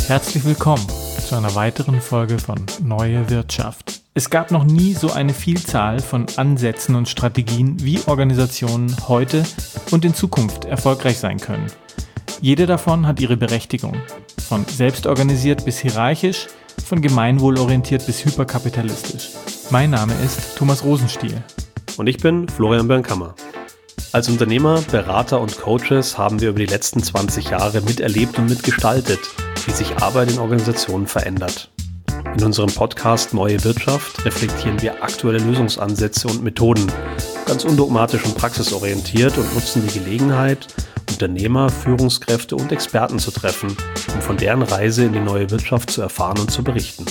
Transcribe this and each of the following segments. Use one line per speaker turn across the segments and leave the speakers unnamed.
Herzlich willkommen zu einer weiteren Folge von Neue Wirtschaft. Es gab noch nie so eine Vielzahl von Ansätzen und Strategien, wie Organisationen heute und in Zukunft erfolgreich sein können. Jede davon hat ihre Berechtigung. Von selbstorganisiert bis hierarchisch, von gemeinwohlorientiert bis hyperkapitalistisch. Mein Name ist Thomas Rosenstiel.
Und ich bin Florian Bernkammer. Als Unternehmer, Berater und Coaches haben wir über die letzten 20 Jahre miterlebt und mitgestaltet, wie sich Arbeit in Organisationen verändert. In unserem Podcast Neue Wirtschaft reflektieren wir aktuelle Lösungsansätze und Methoden, ganz undogmatisch und praxisorientiert und nutzen die Gelegenheit, Unternehmer, Führungskräfte und Experten zu treffen, um von deren Reise in die neue Wirtschaft zu erfahren und zu berichten.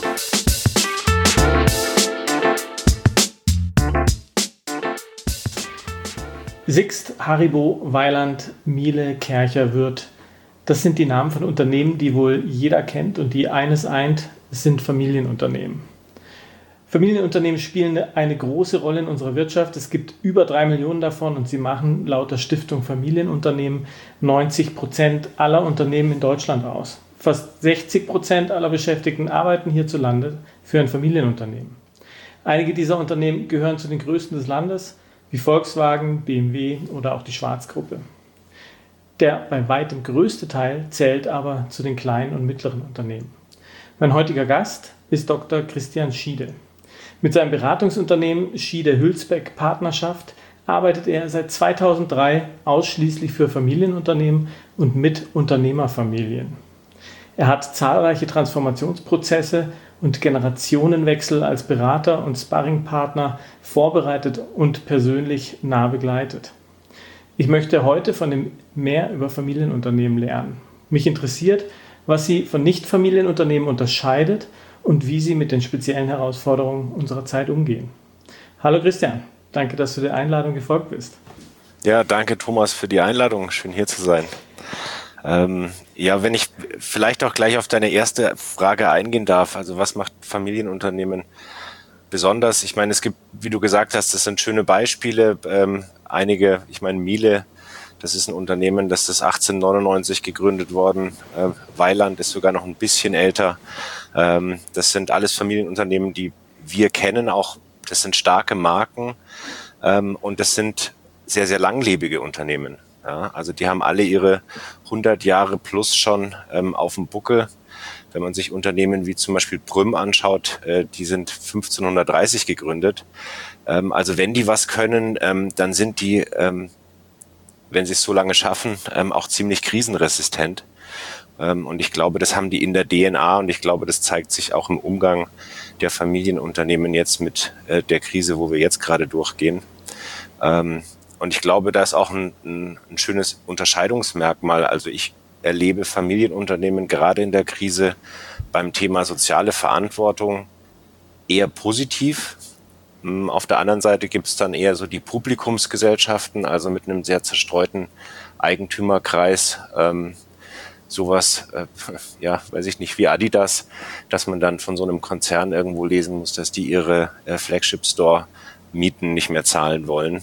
Sixt, Haribo, Weiland, Miele, Kärcher, Würth. Das sind die Namen von Unternehmen, die wohl jeder kennt und die eines eint, es sind Familienunternehmen. Familienunternehmen spielen eine große Rolle in unserer Wirtschaft. Es gibt über 3 Millionen davon und sie machen laut der Stiftung Familienunternehmen 90% aller Unternehmen in Deutschland aus. Fast 60% aller Beschäftigten arbeiten hierzulande für ein Familienunternehmen. Einige dieser Unternehmen gehören zu den größten des Landes, wie Volkswagen, BMW oder auch die Schwarz-Gruppe. Der bei weitem größte Teil zählt aber zu den kleinen und mittleren Unternehmen. Mein heutiger Gast ist Dr. Christian Schiede. Mit seinem Beratungsunternehmen Schiede-Hülsbeck Partnerschaft arbeitet er seit 2003 ausschließlich für Familienunternehmen und mit Unternehmerfamilien. Er hat zahlreiche Transformationsprozesse und Generationenwechsel als Berater und Sparringpartner vorbereitet und persönlich nah begleitet. Ich möchte heute von ihm mehr über Familienunternehmen lernen. Mich interessiert, was sie von Nicht-Familienunternehmen unterscheidet und wie sie mit den speziellen Herausforderungen unserer Zeit umgehen. Hallo Christian, danke, dass du der Einladung gefolgt bist.
Ja, danke Thomas für die Einladung, schön hier zu sein. Wenn ich vielleicht auch gleich auf deine erste Frage eingehen darf, also was macht Familienunternehmen besonders? Ich meine, es gibt, wie du gesagt hast, das sind schöne Beispiele. Miele, das ist ein Unternehmen, das ist 1899 gegründet worden. Weiland ist sogar noch ein bisschen älter. Das sind alles Familienunternehmen, die wir kennen auch. Das sind starke Marken und das sind sehr, sehr langlebige Unternehmen. Ja, also die haben alle ihre 100 Jahre plus schon auf dem Buckel. Wenn man sich Unternehmen wie zum Beispiel Prüm anschaut, die sind 1530 gegründet. Also wenn die was können, dann sind die, wenn sie es so lange schaffen, auch ziemlich krisenresistent. Und ich glaube, das haben die in der DNA und ich glaube, das zeigt sich auch im Umgang der Familienunternehmen jetzt mit der Krise, wo wir jetzt gerade durchgehen. Und ich glaube, da ist auch ein schönes Unterscheidungsmerkmal. Also ich erlebe Familienunternehmen gerade in der Krise beim Thema soziale Verantwortung eher positiv. Auf der anderen Seite gibt es dann eher so die Publikumsgesellschaften, also mit einem sehr zerstreuten Eigentümerkreis. Sowas, weiß ich nicht, wie Adidas, dass man dann von so einem Konzern irgendwo lesen muss, dass die ihre Flagship-Store-Mieten nicht mehr zahlen wollen.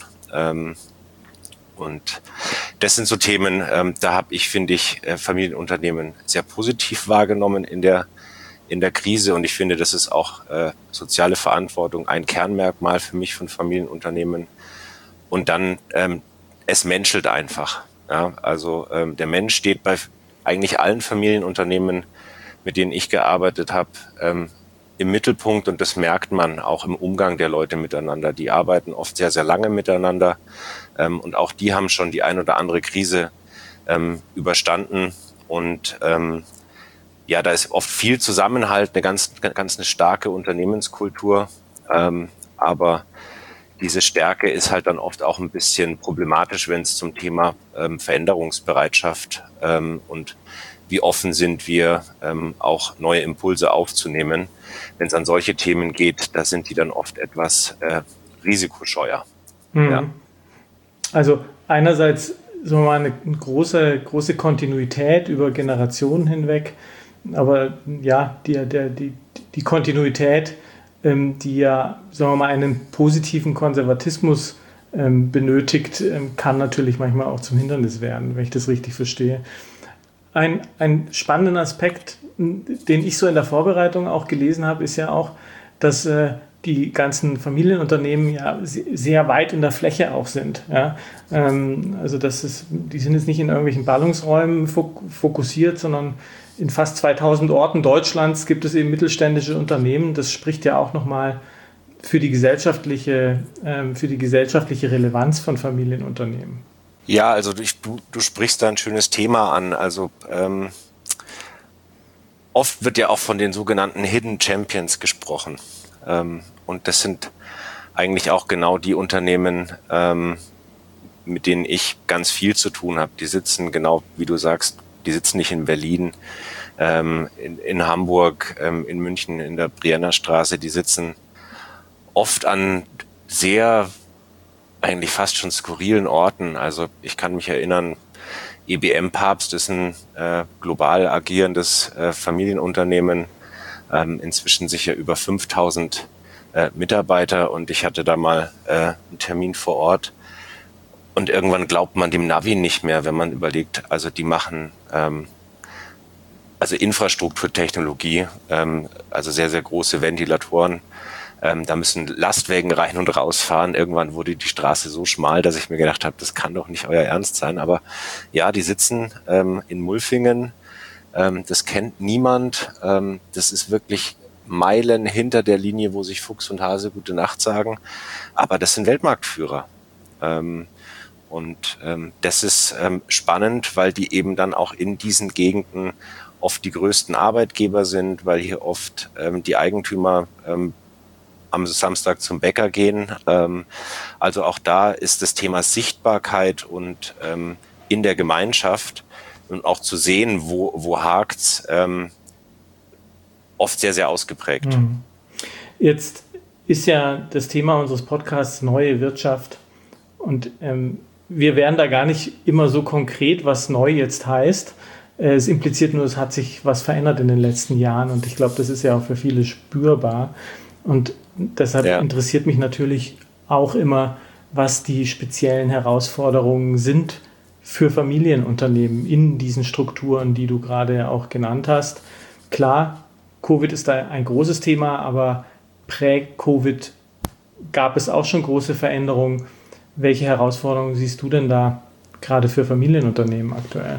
Und das sind so Themen, da habe ich, finde ich, Familienunternehmen sehr positiv wahrgenommen in der Krise. Und ich finde, das ist auch soziale Verantwortung ein Kernmerkmal für mich von Familienunternehmen. Und dann, es menschelt einfach. Ja? Also der Mensch steht bei eigentlich allen Familienunternehmen, mit denen ich gearbeitet habe, im Mittelpunkt und das merkt man auch im Umgang der Leute miteinander. Die arbeiten oft sehr, sehr lange miteinander und auch die haben schon die ein oder andere Krise überstanden und da ist oft viel Zusammenhalt, eine ganz eine starke Unternehmenskultur, aber diese Stärke ist halt dann oft auch ein bisschen problematisch, wenn es zum Thema Veränderungsbereitschaft und wie offen sind wir, auch neue Impulse aufzunehmen. Wenn es an solche Themen geht, da sind die dann oft etwas risikoscheuer. Ja.
Also einerseits sagen wir mal, eine große Kontinuität über Generationen hinweg, aber ja, die Kontinuität, die ja, sagen wir mal, einen positiven Konservatismus benötigt, kann natürlich manchmal auch zum Hindernis werden, wenn ich das richtig verstehe. Ein spannenden Aspekt, den ich so in der Vorbereitung auch gelesen habe, ist ja auch, dass die ganzen Familienunternehmen ja sehr weit in der Fläche auch sind. Ja? Also die sind jetzt nicht in irgendwelchen Ballungsräumen fokussiert, sondern in fast 2000 Orten Deutschlands gibt es eben mittelständische Unternehmen. Das spricht ja auch nochmal für die gesellschaftliche Relevanz von Familienunternehmen.
Ja, also du sprichst da ein schönes Thema an. Also oft wird ja auch von den sogenannten Hidden Champions gesprochen. Und das sind eigentlich auch genau die Unternehmen, mit denen ich ganz viel zu tun habe. Die sitzen, genau wie du sagst, die sitzen nicht in Berlin, in Hamburg, in München, in der Brienner Straße. Die sitzen oft an sehr, eigentlich fast schon skurrilen Orten. Also ich kann mich erinnern, EBM Papst ist ein global agierendes Familienunternehmen, inzwischen sicher über 5000 Mitarbeiter, und ich hatte da mal einen Termin vor Ort, und irgendwann glaubt man dem Navi nicht mehr, wenn man überlegt, also die machen also Infrastrukturtechnologie, also sehr, sehr große Ventilatoren. Da müssen Lastwagen rein und rausfahren. Irgendwann wurde die Straße so schmal, dass ich mir gedacht habe, das kann doch nicht euer Ernst sein. Aber ja, die sitzen in Mulfingen. Das kennt niemand. Das ist wirklich Meilen hinter der Linie, wo sich Fuchs und Hase gute Nacht sagen. Aber das sind Weltmarktführer. Das ist spannend, weil die eben dann auch in diesen Gegenden oft die größten Arbeitgeber sind, weil hier oft die Eigentümer am Samstag zum Bäcker gehen. Also auch da ist das Thema Sichtbarkeit und in der Gemeinschaft und auch zu sehen, wo hakt's, oft sehr, sehr ausgeprägt.
Jetzt ist ja das Thema unseres Podcasts neue Wirtschaft, und wir werden da gar nicht immer so konkret, was neu jetzt heißt. Es impliziert nur, es hat sich was verändert in den letzten Jahren, und ich glaube, das ist ja auch für viele spürbar. Und deshalb interessiert mich natürlich auch immer, was die speziellen Herausforderungen sind für Familienunternehmen in diesen Strukturen, die du gerade auch genannt hast. Klar, Covid ist da ein großes Thema, aber prä-Covid gab es auch schon große Veränderungen. Welche Herausforderungen siehst du denn da gerade für Familienunternehmen aktuell?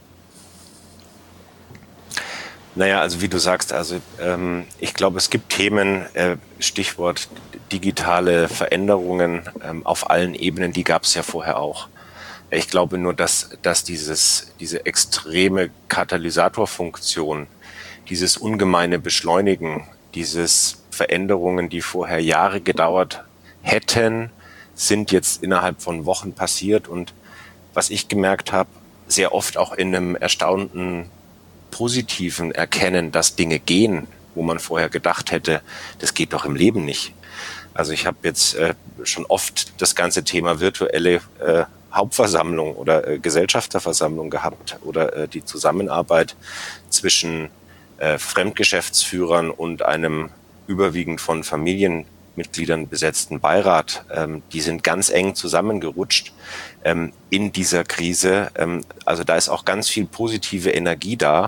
Naja, also wie du sagst, also ich glaube, es gibt Themen, Stichwort digitale Veränderungen auf allen Ebenen, die gab es ja vorher auch. Ich glaube nur, dass diese extreme Katalysatorfunktion, dieses ungemeine Beschleunigen, dieses Veränderungen, die vorher Jahre gedauert hätten, sind jetzt innerhalb von Wochen passiert. Und was ich gemerkt habe, sehr oft auch in einem erstaunten positiven Erkennen, dass Dinge gehen, wo man vorher gedacht hätte, das geht doch im Leben nicht. Also ich habe jetzt schon oft das ganze Thema virtuelle Hauptversammlung oder Gesellschafterversammlung gehabt oder die Zusammenarbeit zwischen Fremdgeschäftsführern und einem überwiegend von Familienmitgliedern besetzten Beirat. Die sind ganz eng zusammengerutscht in dieser Krise. Also da ist auch ganz viel positive Energie da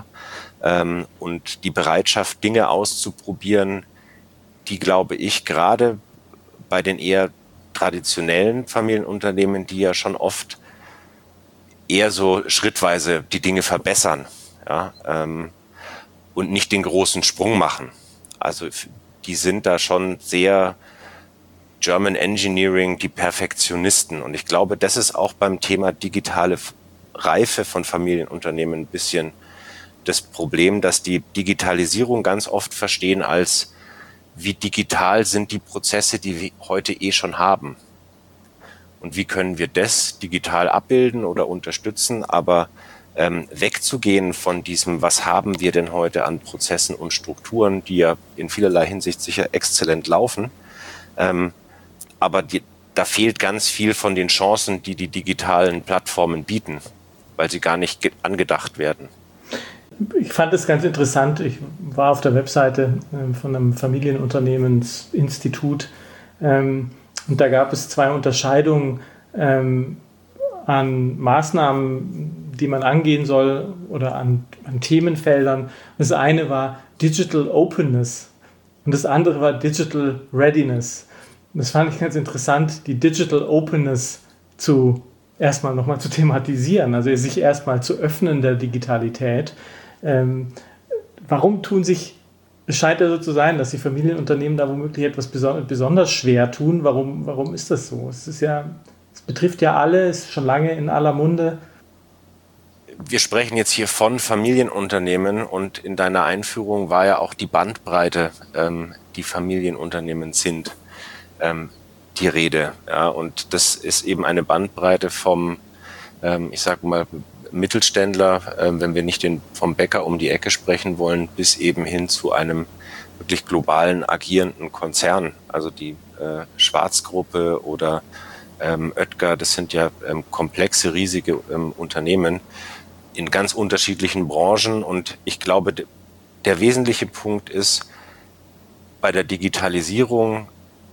und die Bereitschaft, Dinge auszuprobieren, die, glaube ich, gerade bei den eher traditionellen Familienunternehmen, die ja schon oft eher so schrittweise die Dinge verbessern, ja, und nicht den großen Sprung machen. Also die sind da schon sehr German Engineering, die Perfektionisten. Und ich glaube, das ist auch beim Thema digitale Reife von Familienunternehmen ein bisschen das Problem, dass die Digitalisierung ganz oft verstehen als, wie digital sind die Prozesse, die wir heute schon haben. Und wie können wir das digital abbilden oder unterstützen, aber wegzugehen von diesem, was haben wir denn heute an Prozessen und Strukturen, die ja in vielerlei Hinsicht sicher exzellent laufen, aber da fehlt ganz viel von den Chancen, die die digitalen Plattformen bieten, weil sie gar nicht angedacht werden.
Ich fand es ganz interessant. Ich war auf der Webseite von einem Familienunternehmensinstitut und da gab es 2 Unterscheidungen an Maßnahmen, die man angehen soll oder an Themenfeldern. Das eine war Digital Openness und das andere war Digital Readiness. Und das fand ich ganz interessant, die Digital Openness erstmal nochmal zu thematisieren, also sich erstmal zu öffnen der Digitalität. Warum es scheint ja so zu sein, dass die Familienunternehmen da womöglich etwas besonders schwer tun. Warum ist das so? Es betrifft ja alle, ist schon lange in aller Munde.
Wir sprechen jetzt hier von Familienunternehmen und in deiner Einführung war ja auch die Bandbreite, die Familienunternehmen sind, die Rede. Ja, und das ist eben eine Bandbreite vom, ich sag mal, Mittelständler, wenn wir nicht vom Bäcker um die Ecke sprechen wollen, bis eben hin zu einem wirklich globalen agierenden Konzern. Also die Schwarz-Gruppe oder Oetker, das sind ja komplexe, riesige Unternehmen in ganz unterschiedlichen Branchen. Und ich glaube, der wesentliche Punkt ist, bei der Digitalisierung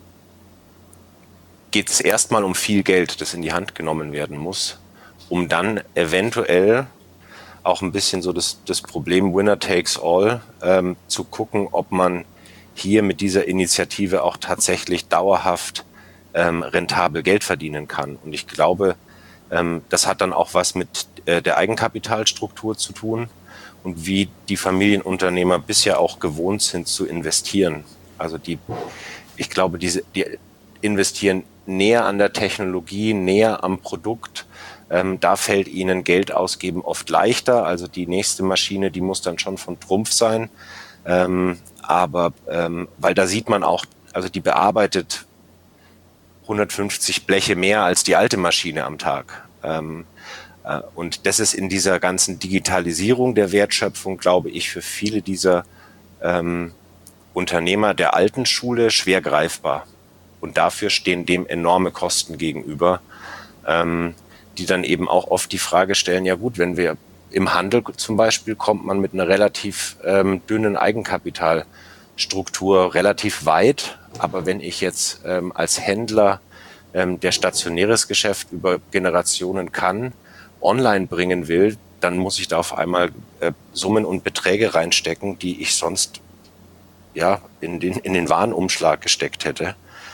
geht es erstmal um viel Geld, das in die Hand genommen werden muss, um dann eventuell auch ein bisschen so das Problem Winner takes all zu gucken, ob man hier mit dieser Initiative auch tatsächlich dauerhaft rentabel Geld verdienen kann. Und ich glaube, das hat dann auch was mit der Eigenkapitalstruktur zu tun und wie die Familienunternehmer bisher auch gewohnt sind zu investieren. Also ich glaube, die investieren näher an der Technologie, näher am Produkt. Da fällt ihnen Geld ausgeben oft leichter. Also die nächste Maschine, die muss dann schon von Trumpf sein. Aber weil da sieht man auch, also die bearbeitet 150 Bleche mehr als die alte Maschine am Tag. Und das ist in dieser ganzen Digitalisierung der Wertschöpfung, glaube ich, für viele dieser Unternehmer der alten Schule schwer greifbar. Und dafür stehen dem enorme Kosten gegenüber, die dann eben auch oft die Frage stellen, ja gut, wenn wir im Handel zum Beispiel kommt man mit einer relativ dünnen Eigenkapitalstruktur relativ weit. Aber wenn ich jetzt als Händler der stationäres Geschäft über Generationen online bringen will, dann muss ich da auf einmal Summen und Beträge reinstecken, die ich sonst ja in den Warenumschlag gesteckt hätte.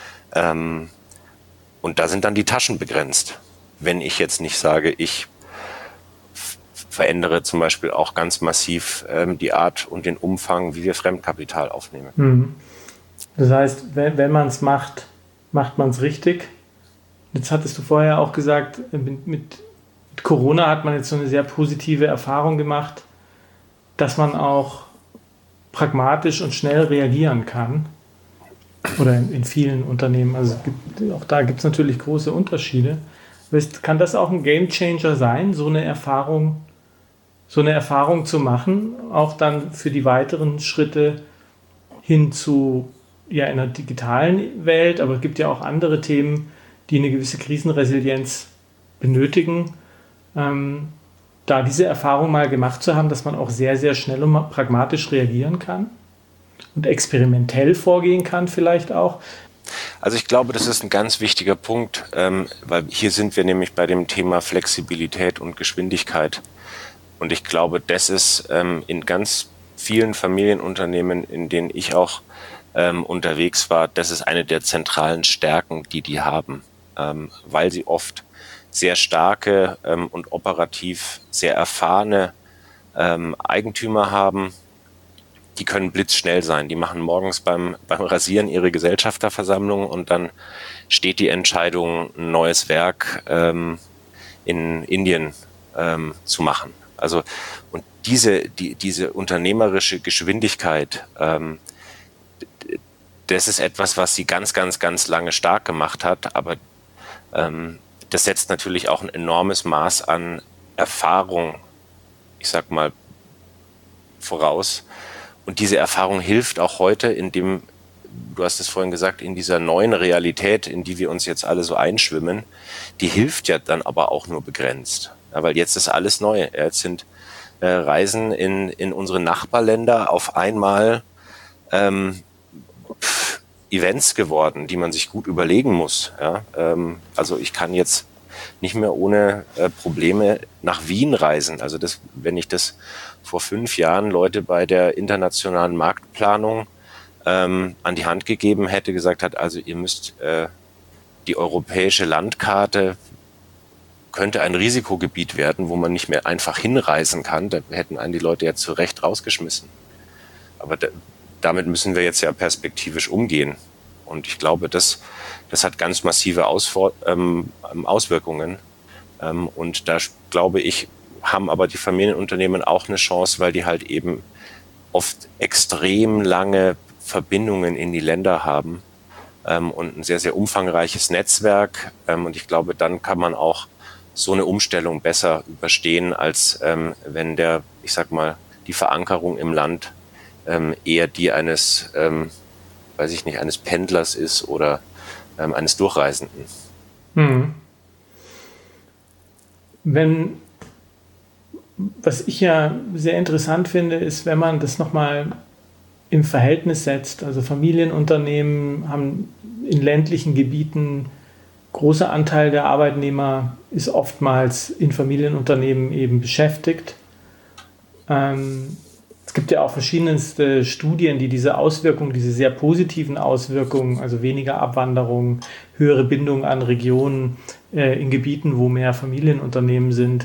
Und da sind dann die Taschen begrenzt. Wenn ich jetzt nicht sage, ich verändere zum Beispiel auch ganz massiv die Art und den Umfang, wie wir Fremdkapital aufnehmen.
Das heißt, wenn man es macht, macht man es richtig. Jetzt hattest du vorher auch gesagt, mit Corona hat man jetzt so eine sehr positive Erfahrung gemacht, dass man auch pragmatisch und schnell reagieren kann. Oder in vielen Unternehmen. Also auch da gibt es natürlich große Unterschiede. Kann das auch ein Gamechanger sein, so eine Erfahrung zu machen, auch dann für die weiteren Schritte hin zu einer digitalen Welt, aber es gibt ja auch andere Themen, die eine gewisse Krisenresilienz benötigen. Da diese Erfahrung mal gemacht zu haben, dass man auch sehr, sehr schnell und pragmatisch reagieren kann und experimentell vorgehen kann vielleicht auch.
Also ich glaube, das ist ein ganz wichtiger Punkt, weil hier sind wir nämlich bei dem Thema Flexibilität und Geschwindigkeit. Und ich glaube, das ist in ganz vielen Familienunternehmen, in denen ich auch unterwegs war, das ist eine der zentralen Stärken, die haben, weil sie oft sehr starke und operativ sehr erfahrene Eigentümer haben. Die können blitzschnell sein. Die machen morgens beim Rasieren ihre Gesellschafterversammlung und dann steht die Entscheidung, ein neues Werk in Indien zu machen. Also und diese unternehmerische Geschwindigkeit, das ist etwas, was sie ganz, ganz, ganz lange stark gemacht hat. Aber das setzt natürlich auch ein enormes Maß an Erfahrung, ich sag mal, voraus. Und diese Erfahrung hilft auch heute du hast es vorhin gesagt, in dieser neuen Realität, in die wir uns jetzt alle so einschwimmen, die hilft ja dann aber auch nur begrenzt. Ja, weil jetzt ist alles neu. Jetzt sind Reisen in unsere Nachbarländer auf einmal Events geworden, die man sich gut überlegen muss. Ja? Also ich kann jetzt nicht mehr ohne Probleme nach Wien reisen. Also wenn ich das vor 5 Jahren Leute bei der internationalen Marktplanung an die Hand gegeben hätte, gesagt hat, also ihr müsst die europäische Landkarte könnte ein Risikogebiet werden, wo man nicht mehr einfach hinreisen kann. Da hätten einen die Leute ja zu Recht rausgeschmissen. Aber damit müssen wir jetzt ja perspektivisch umgehen. Und ich glaube, das hat ganz massive Auswirkungen. Und da, glaube ich, haben aber die Familienunternehmen auch eine Chance, weil die halt eben oft extrem lange Verbindungen in die Länder haben und ein sehr, sehr umfangreiches Netzwerk. Und ich glaube, dann kann man auch so eine Umstellung besser überstehen, als wenn die Verankerung im Land eher die eines, eines Pendlers ist oder eines Durchreisenden.
Was ich ja sehr interessant finde, ist, wenn man das nochmal im Verhältnis setzt. Also Familienunternehmen haben in ländlichen Gebieten, großer Anteil der Arbeitnehmer ist oftmals in Familienunternehmen eben beschäftigt. Es gibt ja auch verschiedenste Studien, die diese Auswirkungen, diese sehr positiven Auswirkungen, also weniger Abwanderung, höhere Bindung an Regionen in Gebieten, wo mehr Familienunternehmen sind,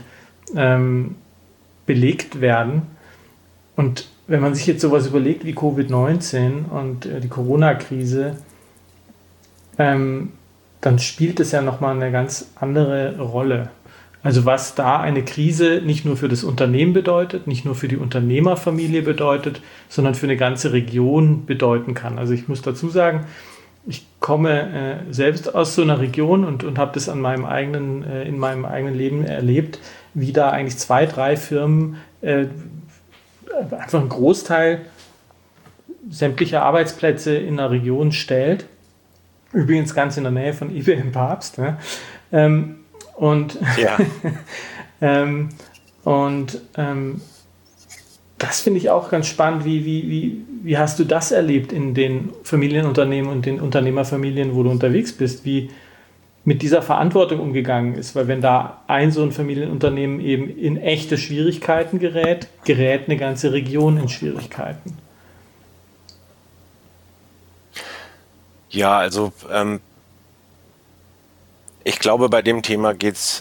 belegt werden. Und wenn man sich jetzt sowas überlegt wie Covid-19 und die Corona-Krise, dann spielt es ja nochmal eine ganz andere Rolle. Also was da eine Krise nicht nur für das Unternehmen bedeutet, nicht nur für die Unternehmerfamilie bedeutet, sondern für eine ganze Region bedeuten kann. Also ich muss dazu sagen, ich komme selbst aus so einer Region und habe das in meinem eigenen Leben erlebt, wie da eigentlich 2, 3 Firmen einfach einen Großteil sämtlicher Arbeitsplätze in der Region stellt. Übrigens ganz in der Nähe von eBay im Papst. Ne? Ja. Das finde ich auch ganz spannend. Wie hast du das erlebt in den Familienunternehmen und den Unternehmerfamilien, wo du unterwegs bist? Wie mit dieser Verantwortung umgegangen ist? Weil wenn da so ein Familienunternehmen eben in echte Schwierigkeiten gerät eine ganze Region in Schwierigkeiten.
Ja, also ich glaube, bei dem Thema geht's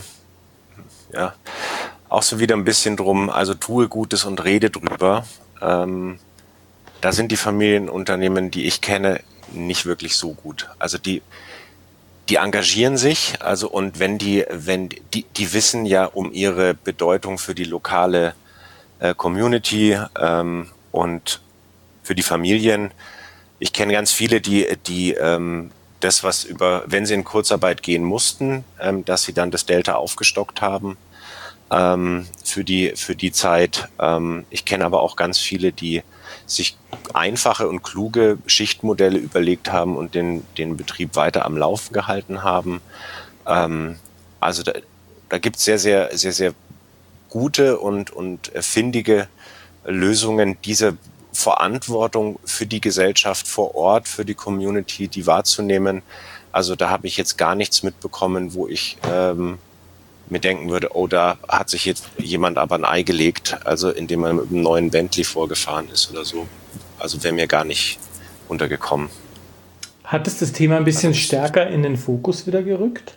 auch so wieder ein bisschen drum, also tue Gutes und rede drüber. Da sind die Familienunternehmen, die ich kenne, nicht wirklich so gut. Also die engagieren sich, also und wenn die wissen ja um ihre Bedeutung für die lokale Community und für die Familien. Ich kenne ganz viele, die das, wenn sie in Kurzarbeit gehen mussten, dass sie dann das Delta aufgestockt haben für die Zeit. Ich kenne aber auch ganz viele, die sich einfache und kluge Schichtmodelle überlegt haben und den Betrieb weiter am Laufen gehalten haben. Also da gibt es sehr, sehr, sehr, sehr gute und findige Lösungen, diese Verantwortung für die Gesellschaft vor Ort, für die Community, die wahrzunehmen. Also da habe ich jetzt gar nichts mitbekommen, wo ich mir denken würde, oh, da hat sich jetzt jemand aber ein Ei gelegt, also indem man mit einem neuen Bentley vorgefahren ist oder so. Also wäre mir gar nicht untergekommen.
Hat es das Thema ein bisschen stärker in den Fokus wieder gerückt?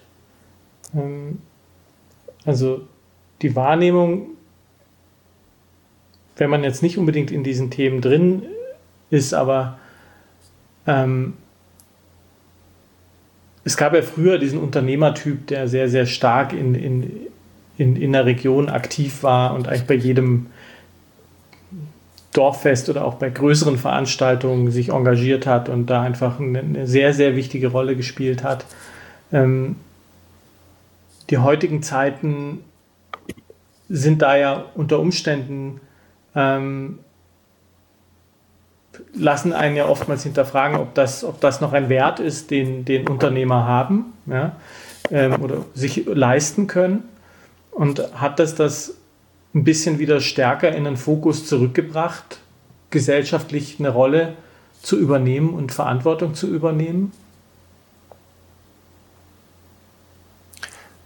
Also die Wahrnehmung, wenn man jetzt nicht unbedingt in diesen Themen drin ist, aber es gab ja früher diesen Unternehmertyp, der sehr, sehr stark in der Region aktiv war und eigentlich bei jedem Dorffest oder auch bei größeren Veranstaltungen sich engagiert hat und da einfach eine sehr, sehr wichtige Rolle gespielt hat. Die heutigen Zeiten sind da ja unter Umständen lassen einen ja oftmals hinterfragen, ob das noch ein Wert ist, den Unternehmer haben, ja, oder sich leisten können. Und hat das ein bisschen wieder stärker in den Fokus zurückgebracht, gesellschaftlich eine Rolle zu übernehmen und Verantwortung zu übernehmen?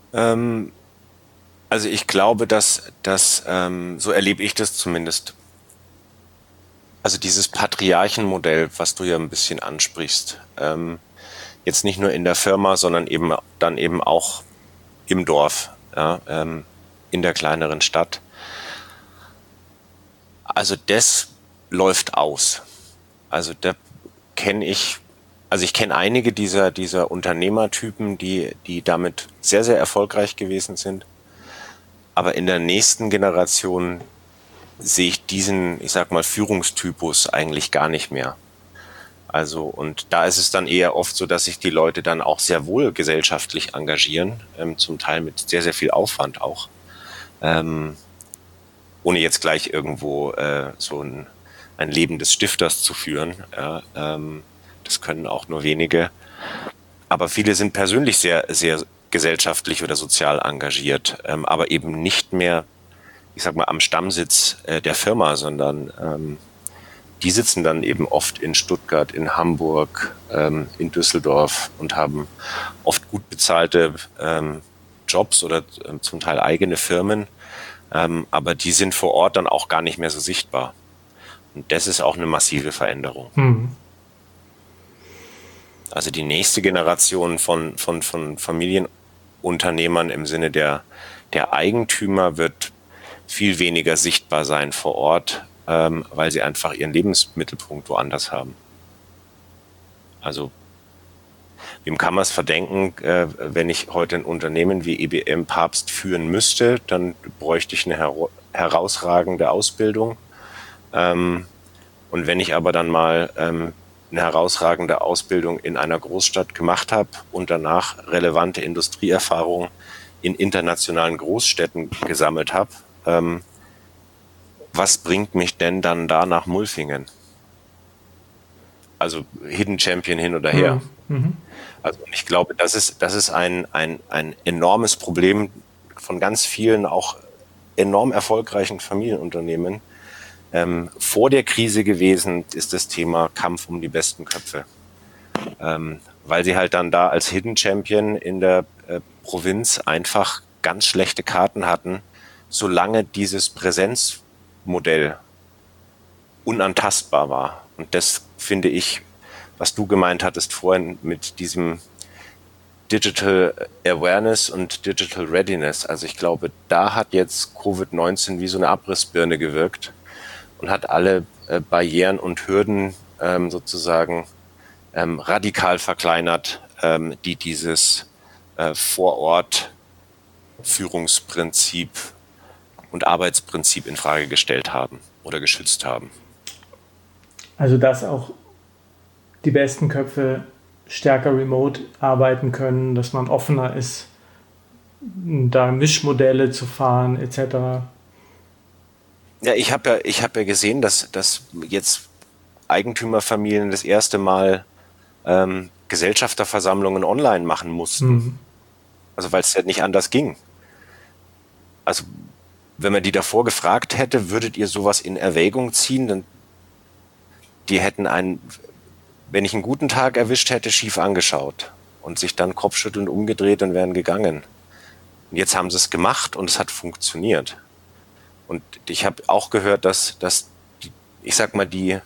Ähm, also ich glaube, dass so erlebe ich das zumindest. Also dieses Patriarchenmodell, was du ja ein bisschen ansprichst, jetzt nicht nur in der Firma, sondern eben dann eben auch im Dorf, ja, in der kleineren Stadt. Also das läuft aus. Also da kenne ich, also ich kenne einige dieser Unternehmertypen, die damit sehr, sehr erfolgreich gewesen sind. Aber in der nächsten Generation sehe ich diesen, ich sag mal, Führungstypus eigentlich gar nicht mehr. Also, und da ist es dann eher oft so, dass sich die Leute dann auch sehr wohl gesellschaftlich engagieren, zum Teil mit sehr, sehr viel Aufwand auch, ähm, ohne jetzt gleich irgendwo so ein Leben des Stifters zu führen. Ja, das können auch nur wenige. Aber viele sind persönlich sehr, sehr gesellschaftlich oder sozial engagiert, aber eben nicht mehr, ich sag mal, am Stammsitz der Firma, sondern die sitzen dann eben oft in Stuttgart, in Hamburg, in Düsseldorf und haben oft gut bezahlte Jobs oder zum Teil eigene Firmen, aber die sind vor Ort dann auch gar nicht mehr so sichtbar. Und das ist auch eine massive Veränderung.
Hm.
Also die nächste Generation von Familienunternehmern im Sinne der Eigentümer wird viel weniger sichtbar sein vor Ort, weil sie einfach ihren Lebensmittelpunkt woanders haben. Also wem kann man es verdenken, wenn ich heute ein Unternehmen wie EBM Papst führen müsste, dann bräuchte ich eine herausragende Ausbildung. Und wenn ich aber dann mal eine herausragende Ausbildung in einer Großstadt gemacht habe und danach relevante Industrieerfahrung in internationalen Großstädten gesammelt habe, was bringt mich denn dann da nach Mulfingen? Also Hidden Champion hin oder her.
Mhm.
Also ich glaube, das ist ein enormes Problem von ganz vielen auch enorm erfolgreichen Familienunternehmen. Vor der Krise gewesen ist das Thema Kampf um die besten Köpfe. Weil sie halt dann da als Hidden Champion in der Provinz einfach ganz schlechte Karten hatten, solange dieses Präsenzmodell unantastbar war. Und das finde ich, was du gemeint hattest vorhin mit diesem Digital Awareness und Digital Readiness. Also ich glaube, da hat jetzt Covid-19 wie so eine Abrissbirne gewirkt und hat alle Barrieren und Hürden sozusagen radikal verkleinert, die dieses Vor-Ort-Führungsprinzip und Arbeitsprinzip in Frage gestellt haben oder geschützt haben.
Also dass auch die besten Köpfe stärker remote arbeiten können, dass man offener ist, da Mischmodelle zu fahren etc.
Ja, ich habe ja gesehen, dass jetzt Eigentümerfamilien das erste Mal Gesellschafterversammlungen online machen mussten.
Mhm.
Also weil es ja nicht anders ging. Also wenn man die davor gefragt hätte, würdet ihr sowas in Erwägung ziehen, dann die hätten wenn ich einen guten Tag erwischt hätte, schief angeschaut und sich dann kopfschüttelnd umgedreht und wären gegangen. Und jetzt haben sie es gemacht und es hat funktioniert. Und ich habe auch gehört, dass ich sag mal, die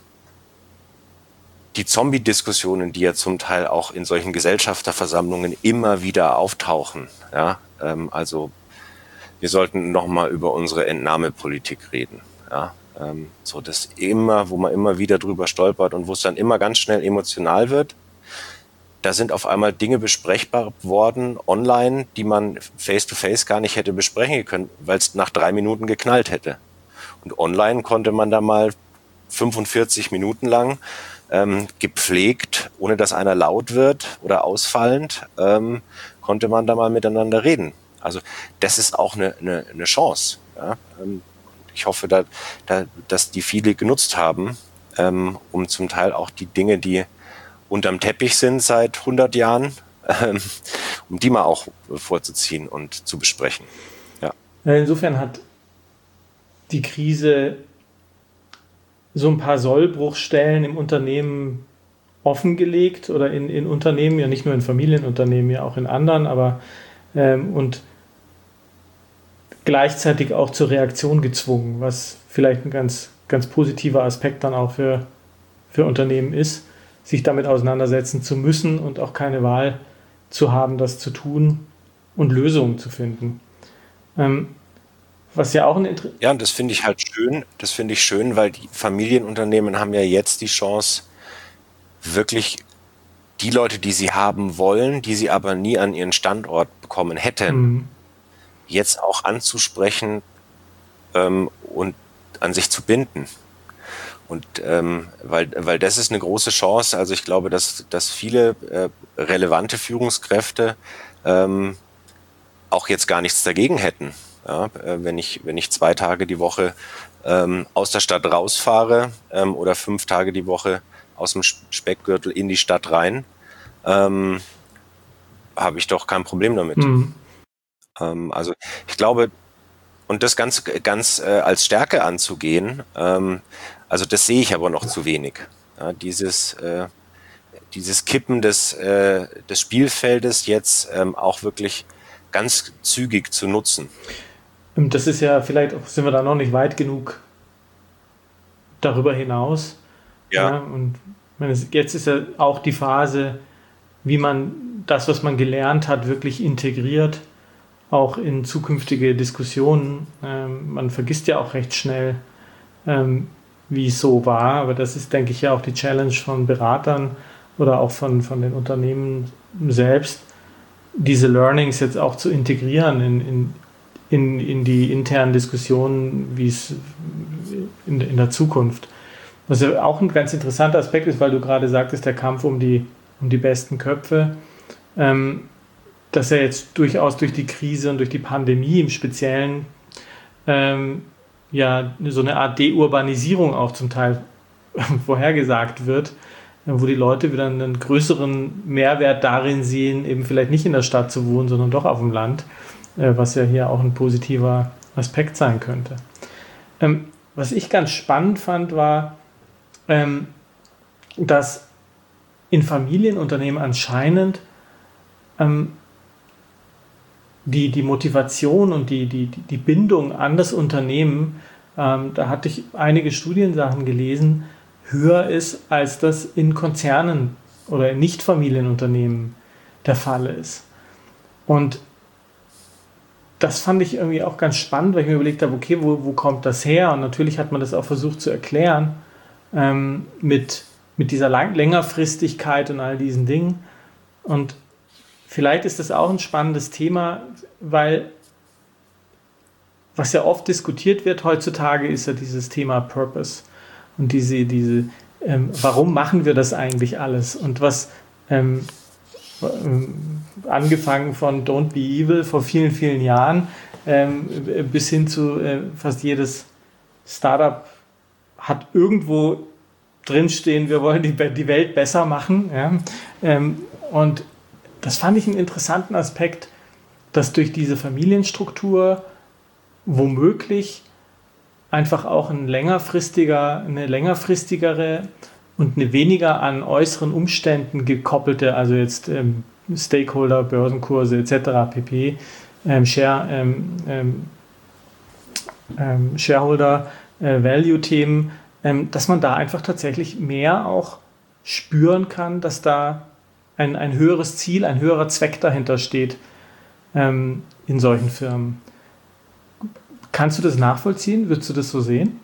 Zombie-Diskussionen, die ja zum Teil auch in solchen Gesellschafterversammlungen immer wieder auftauchen, ja, also wir sollten nochmal über unsere Entnahmepolitik reden, ja, so das immer, wo man immer wieder drüber stolpert und wo es dann immer ganz schnell emotional wird. Da sind auf einmal Dinge besprechbar worden online, die man face-to-face gar nicht hätte besprechen können, weil es nach 3 Minuten geknallt hätte. Und online konnte man da mal 45 Minuten lang gepflegt, ohne dass einer laut wird oder ausfallend, konnte man da mal miteinander reden. Also das ist auch eine Chance. Ja? Ich hoffe, dass die viele genutzt haben, um zum Teil auch die Dinge, die unterm Teppich sind seit 100 Jahren, um die mal auch vorzuziehen und zu besprechen. Ja.
Insofern hat die Krise so ein paar Sollbruchstellen im Unternehmen offengelegt oder in Unternehmen, ja nicht nur in Familienunternehmen, ja auch in anderen, aber und gleichzeitig auch zur Reaktion gezwungen, was vielleicht ein ganz, ganz positiver Aspekt dann auch für Unternehmen ist, sich damit auseinandersetzen zu müssen und auch keine Wahl zu haben, das zu tun und Lösungen zu finden. Was ja auch
Ja, und das finde ich halt schön. Das finde ich schön, weil die Familienunternehmen haben ja jetzt die Chance, wirklich die Leute, die sie haben wollen, die sie aber nie an ihren Standort bekommen hätten, jetzt auch anzusprechen und an sich zu binden. Und weil das ist eine große Chance. Also ich glaube, dass viele relevante Führungskräfte auch jetzt gar nichts dagegen hätten. Ja, wenn ich 2 Tage die Woche aus der Stadt rausfahre oder 5 Tage die Woche aus dem Speckgürtel in die Stadt rein, habe ich doch kein Problem damit. Also ich glaube, und das ganz als Stärke anzugehen, also das sehe ich aber noch zu wenig. Ja, dieses Kippen des Spielfeldes jetzt auch wirklich ganz zügig zu nutzen.
Das ist ja, vielleicht sind wir da noch nicht weit genug darüber hinaus. Ja, und jetzt ist ja auch die Phase, wie man das, was man gelernt hat, wirklich integriert, auch in zukünftige Diskussionen. Man vergisst ja auch recht schnell, wie es so war, aber das ist, denke ich, ja auch die Challenge von Beratern oder auch von den Unternehmen selbst, diese Learnings jetzt auch zu integrieren in die internen Diskussionen, wie es in der Zukunft. Was ja auch ein ganz interessanter Aspekt ist, weil du gerade sagtest, der Kampf um die besten Köpfe, dass er jetzt durchaus durch die Krise und durch die Pandemie im Speziellen ja so eine Art Deurbanisierung auch zum Teil vorhergesagt wird, wo die Leute wieder einen größeren Mehrwert darin sehen, eben vielleicht nicht in der Stadt zu wohnen, sondern doch auf dem Land, was ja hier auch ein positiver Aspekt sein könnte. Was ich ganz spannend fand, war, dass in Familienunternehmen anscheinend die Motivation und die Bindung an das Unternehmen, da hatte ich einige Studiensachen gelesen, höher ist, als das in Konzernen oder in Nicht-Familienunternehmen der Fall ist. Und das fand ich irgendwie auch ganz spannend, weil ich mir überlegt habe, okay, wo kommt das her? Und natürlich hat man das auch versucht zu erklären mit dieser Längerfristigkeit und all diesen Dingen. Und vielleicht ist das auch ein spannendes Thema, weil was ja oft diskutiert wird heutzutage, ist ja dieses Thema Purpose und diese warum machen wir das eigentlich alles? Und was angefangen von Don't Be Evil vor vielen, vielen Jahren bis hin zu fast jedes Startup hat irgendwo drinstehen, wir wollen die Welt besser machen. Ja? Und das fand ich einen interessanten Aspekt, dass durch diese Familienstruktur womöglich einfach auch eine längerfristigere und eine weniger an äußeren Umständen gekoppelte, also jetzt Stakeholder, Börsenkurse etc. pp. Shareholder Value-Themen, dass man da einfach tatsächlich mehr auch spüren kann, dass da ein höheres Ziel, ein höherer Zweck dahinter steht in solchen Firmen. Kannst du das nachvollziehen? Würdest du das so sehen?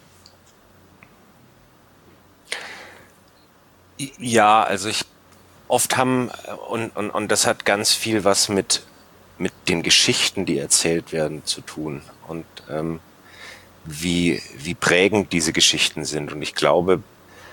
Ja, also oft haben, und das hat ganz viel was mit den Geschichten, die erzählt werden, zu tun und wie prägend diese Geschichten sind. Und ich glaube,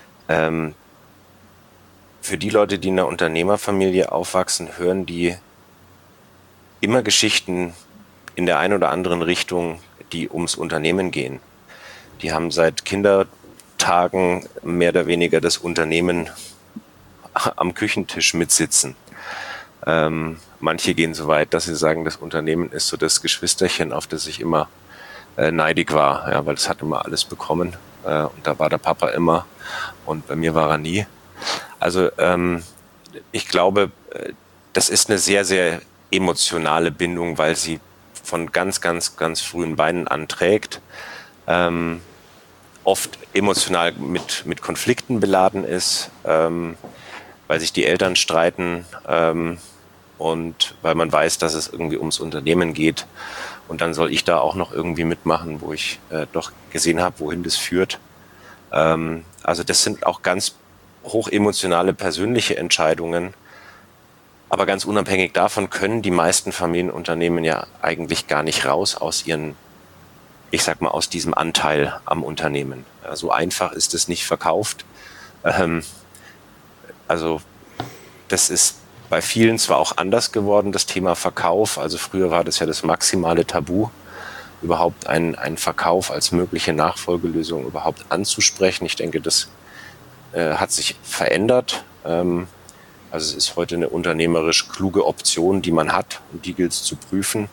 für die Leute, die in einer Unternehmerfamilie aufwachsen, hören die immer Geschichten in der einen oder anderen Richtung, die ums Unternehmen gehen. Die haben seit Kindertagen mehr oder weniger das Unternehmen am Küchentisch mitsitzen. Manche gehen so weit, dass sie sagen, das Unternehmen ist so das Geschwisterchen, auf das ich immer neidig war, ja, weil es hat immer alles bekommen und da war der Papa immer und bei mir war er nie. Also ich glaube, das ist eine sehr, sehr emotionale Bindung, weil sie von ganz, ganz, ganz frühen Beinen anträgt, oft emotional mit Konflikten beladen ist, weil sich die Eltern streiten und weil man weiß, dass es irgendwie ums Unternehmen geht. Und dann soll ich da auch noch irgendwie mitmachen, wo ich doch gesehen habe, wohin das führt. Also das sind auch ganz hochemotionale persönliche Entscheidungen. Aber ganz unabhängig davon können die meisten Familienunternehmen ja eigentlich gar nicht raus aus ihren, ich sag mal, aus diesem Anteil am Unternehmen. So einfach ist es nicht verkauft. Also das ist bei vielen zwar auch anders geworden, das Thema Verkauf. Also früher war das ja das maximale Tabu, überhaupt einen Verkauf als mögliche Nachfolgelösung überhaupt anzusprechen. Ich denke, das hat sich verändert. Also es ist heute eine unternehmerisch kluge Option, die man hat und die gilt es zu prüfen.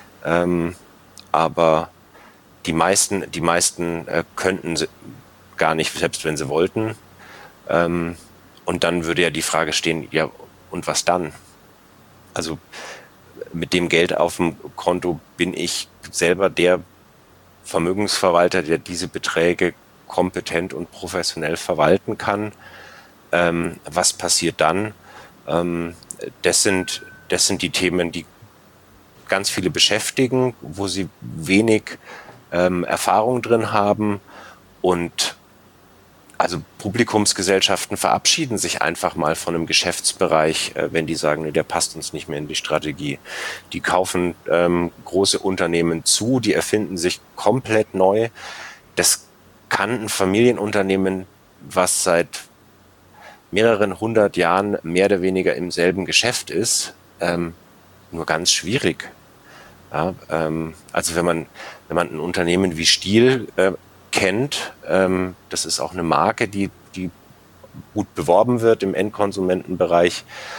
Aber die meisten könnten gar nicht, selbst wenn sie wollten. Und dann würde ja die Frage stehen, ja, und was dann? Also mit dem Geld auf dem Konto bin ich selber der Vermögensverwalter, der diese Beträge kompetent und professionell verwalten kann. Was passiert dann? Das sind die Themen, die ganz viele beschäftigen, wo sie wenig Erfahrung drin haben. Und also Publikumsgesellschaften verabschieden sich einfach mal von einem Geschäftsbereich, wenn die sagen, nee, der passt uns nicht mehr in die Strategie. Die kaufen große Unternehmen zu, die erfinden sich komplett neu. Das kann ein Familienunternehmen, was seit mehreren 100 Jahren mehr oder weniger im selben Geschäft ist, nur ganz schwierig. Ja, also wenn man ein Unternehmen wie Stihl kennt, das ist auch eine Marke, die gut beworben wird im Endkonsumentenbereich.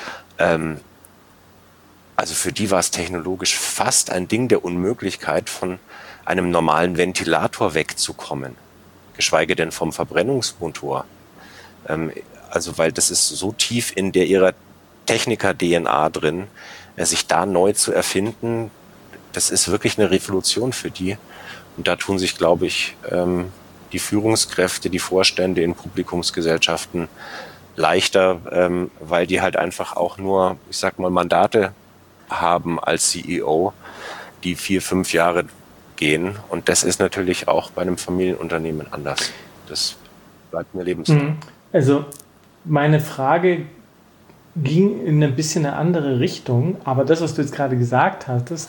Also für die war es technologisch fast ein Ding der Unmöglichkeit, von einem normalen Ventilator wegzukommen, geschweige denn vom Verbrennungsmotor. Also weil das ist so tief in ihrer Techniker-DNA drin, sich da neu zu erfinden, das ist wirklich eine Revolution für die. Und da tun sich, glaube ich, die Führungskräfte, die Vorstände in Publikumsgesellschaften leichter, weil die halt einfach auch nur, ich sag mal, Mandate haben als CEO, die 4-5 Jahre gehen. Und das ist natürlich auch bei einem Familienunternehmen anders. Das bleibt mir lebenslang.
Also meine Frage ging in ein bisschen eine andere Richtung, aber das, was du jetzt gerade gesagt hattest,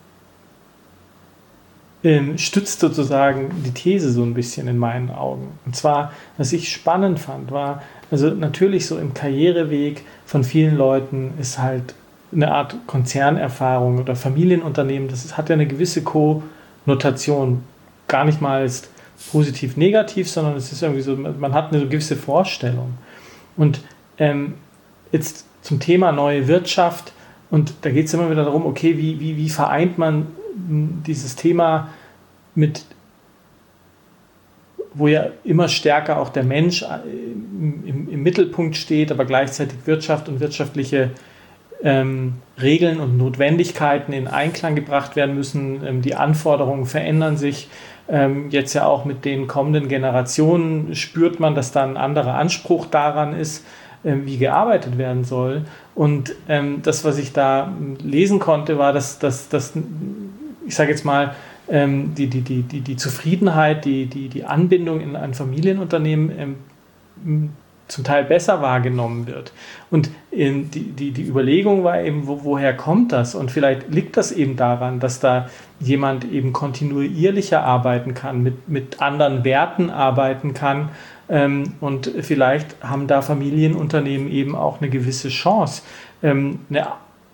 stützt sozusagen die These so ein bisschen in meinen Augen. Und zwar, was ich spannend fand, war, also natürlich so im Karriereweg von vielen Leuten ist halt eine Art Konzernerfahrung oder Familienunternehmen, das hat ja eine gewisse Konnotation, gar nicht mal als positiv-negativ, sondern es ist irgendwie so, man hat eine gewisse Vorstellung. Und jetzt zum Thema neue Wirtschaft, und da geht es immer wieder darum, okay, wie vereint man dieses Thema mit, wo ja immer stärker auch der Mensch im Mittelpunkt steht, aber gleichzeitig Wirtschaft und wirtschaftliche Regeln und Notwendigkeiten in Einklang gebracht werden müssen. Die Anforderungen verändern sich. Jetzt ja auch mit den kommenden Generationen spürt man, dass da ein anderer Anspruch daran ist, wie gearbeitet werden soll. Und das, was ich da lesen konnte, war, dass ich sage jetzt mal, die Zufriedenheit, die Anbindung in ein Familienunternehmen zum Teil besser wahrgenommen wird. Und die Überlegung war eben, woher kommt das? Und vielleicht liegt das eben daran, dass da jemand eben kontinuierlicher arbeiten kann, mit anderen Werten arbeiten kann. Und vielleicht haben da Familienunternehmen eben auch eine gewisse Chance, eine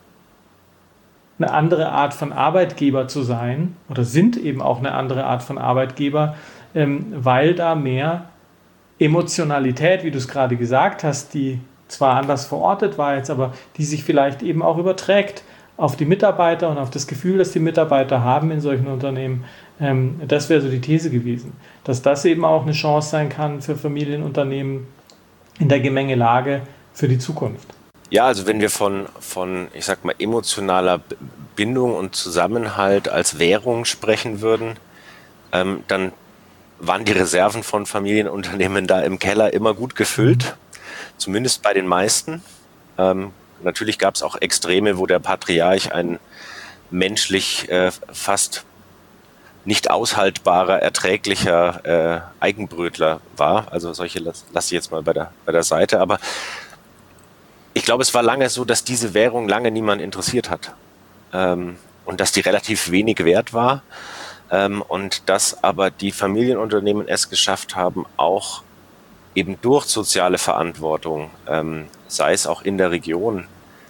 andere Art von Arbeitgeber zu sein oder sind eben auch eine andere Art von Arbeitgeber, weil da mehr Emotionalität, wie du es gerade gesagt hast, die zwar anders verortet war jetzt, aber die sich vielleicht eben auch überträgt auf die Mitarbeiter und auf das Gefühl, das die Mitarbeiter haben in solchen Unternehmen. Das wäre so die These gewesen, dass das eben auch eine Chance sein kann für Familienunternehmen in der Gemengelage für die Zukunft.
Ja, also wenn wir von ich sag mal, emotionaler Bindung und Zusammenhalt als Währung sprechen würden, dann waren die Reserven von Familienunternehmen da im Keller immer gut gefüllt, zumindest bei den meisten. Natürlich gab es auch Extreme, wo der Patriarch ein menschlich fast nicht aushaltbarer, erträglicher Eigenbrötler war. Also solche lasse ich jetzt mal bei der Seite. Aber ich glaube, es war lange so, dass diese Währung lange niemand interessiert hat. Und dass die relativ wenig wert war. Und dass aber die Familienunternehmen es geschafft haben, auch eben durch soziale Verantwortung, sei es auch in der Region,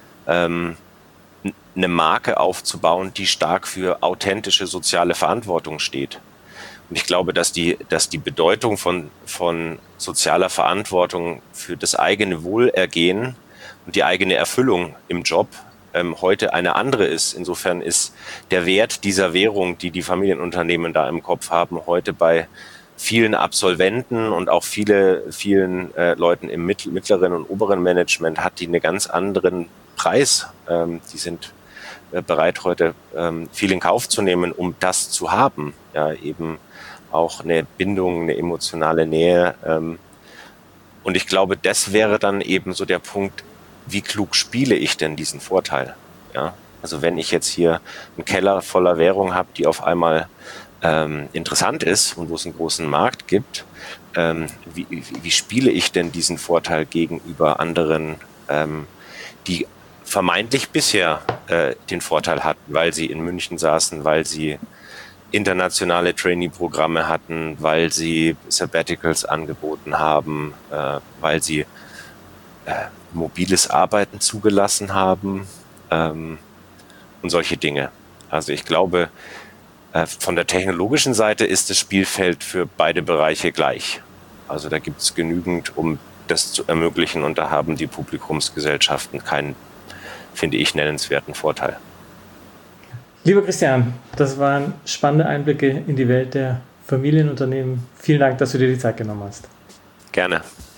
eine Marke aufzubauen, die stark für authentische soziale Verantwortung steht. Und ich glaube, dass die Bedeutung von sozialer Verantwortung für das eigene Wohlergehen und die eigene Erfüllung im Job heute eine andere ist. Insofern ist der Wert dieser Währung, die die Familienunternehmen da im Kopf haben, heute bei vielen Absolventen und auch vielen Leuten im mittleren und oberen Management hat die einen ganz anderen Preis. Die sind bereit, heute viel in Kauf zu nehmen, um das zu haben. Ja, eben auch eine Bindung, eine emotionale Nähe. Und ich glaube, das wäre dann eben so der Punkt, wie klug spiele ich denn diesen Vorteil? Ja, also wenn ich jetzt hier einen Keller voller Währung habe, die auf einmal interessant ist und wo es einen großen Markt gibt, wie spiele ich denn diesen Vorteil gegenüber anderen, die vermeintlich bisher den Vorteil hatten, weil sie in München saßen, weil sie internationale Trainee-Programme hatten, weil sie Sabbaticals angeboten haben, weil sie mobiles Arbeiten zugelassen haben und solche Dinge. Also ich glaube, von der technologischen Seite ist das Spielfeld für beide Bereiche gleich. Also da gibt es genügend, um das zu ermöglichen, und da haben die Publikumsgesellschaften keinen, finde ich, nennenswerten Vorteil.
Lieber Christian, das waren spannende Einblicke in die Welt der Familienunternehmen. Vielen Dank, dass du dir die Zeit genommen hast.
Gerne.